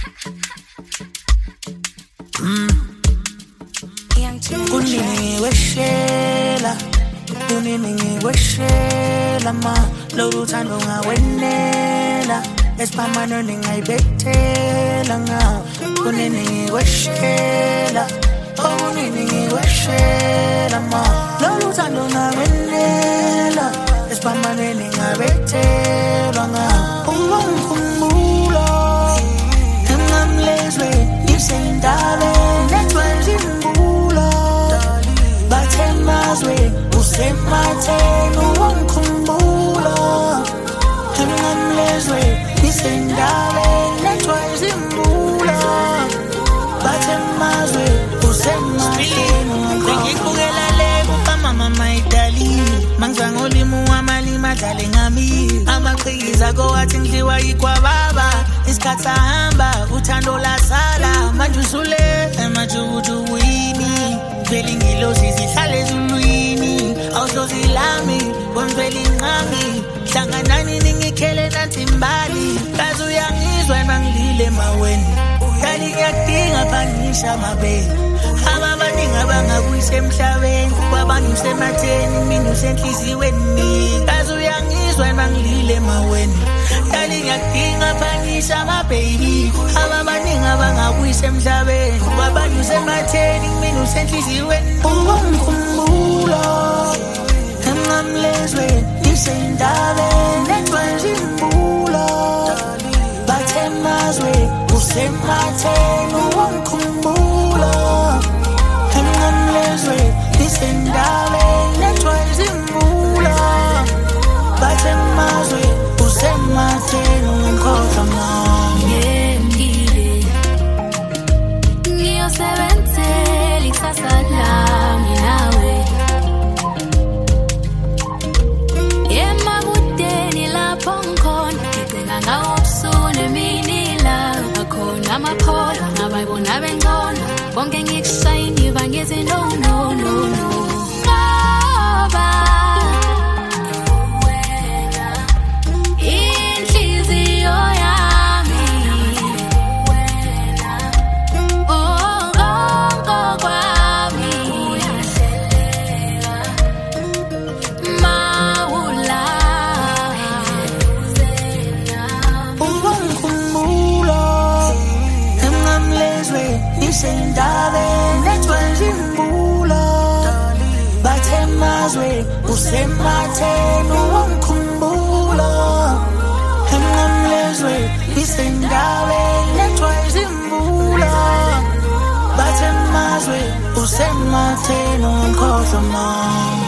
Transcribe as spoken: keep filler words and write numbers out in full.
Kunini weshela, kunini weshela ma, lolu thando ngawenela, esiphambano ngayibethela nga, kunini weshela, oh kunini weshela ma, lolu thando ngawenela, esiphambano ngayibethela nga, ungangikhumbula, engamlezwe, nisendale, netwenzimbula, bathemazwe, usematheni ungangikhumbula, engamlezwe, nisendale, netwenzimbula, bathemazwe, usematheni ungangikhumbula. Mama maidali mangizange ulimu amali madlale ngami amaqhikiza kowathi ngidliwa yikwababa isikhathi sahamba uthando lasala manje usule emajukujukwini vele ngilozi zihlale ezulwini awuhlozi lami wemvele inqangi hlanganani ningikhele nathi imbali kazi uyangizwa mangilile emaweni dali ngiyakudinga phangisha mabele ababaningi abangakuyise emhlabeni kwabanye usematheni mina usenhliziyweni kazi uyangizwa mangilile emaweni dali ngiyakudinga phangisha mababy ababaningi abangakuyise emhlabeni kwabanye usematheni mina usenhliziyweni ungangikhumbula engamlezwe nisendale netwenzimbula bathemazwe usematheni ungangikhumbula engamlezwe nisendale netwenzimbula bathemazwe usematheni ungangikhohlwa mama ngempile ngiyosebenzela ikusasa lami nawe emabudeni lapho ngikhona ngicela ngawo ubusuku nemini la bakhona amaphola ngabayibona bengcono bonke ngikushayini bangezi no no no no ngoba wena inhliziyo yami wena oh konke kwami uyahleleka mawula ungangikhumbula engamlezwe nisendale netwenzimbula bathemazwe usematheni ungangikhumbula engamlezwe nisendale netwenzimbula bathemazwe usematheni ungangikhohlwa mama